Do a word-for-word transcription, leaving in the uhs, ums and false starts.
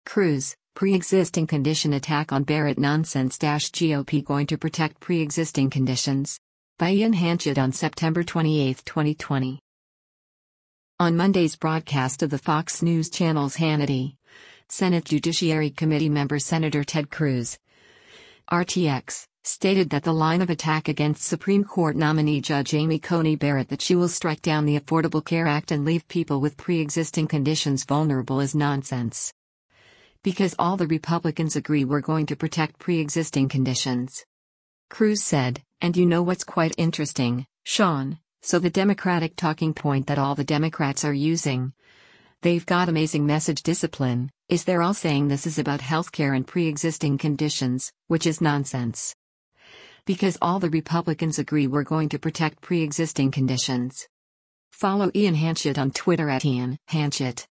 Cruz, pre-existing condition attack on Barrett nonsense. G O P going to protect pre-existing conditions? By Ian Hanchett on September twenty-eighth, twenty twenty. On Monday's broadcast of the Fox News Channel's Hannity, Senate Judiciary Committee member Senator Ted Cruz, R T X, stated that the line of attack against Supreme Court nominee Judge Amy Coney Barrett that she will strike down the Affordable Care Act and leave people with pre-existing conditions vulnerable is nonsense. Because all the Republicans agree we're going to protect pre-existing conditions. Cruz said, and you know what's quite interesting, Sean, so the Democratic talking point that all the Democrats are using, they've got amazing message discipline, is they're all saying this is about healthcare and pre-existing conditions, which is nonsense. Because all the Republicans agree we're going to protect pre-existing conditions. Follow Ian Hanchett on Twitter at Ian Hanchett.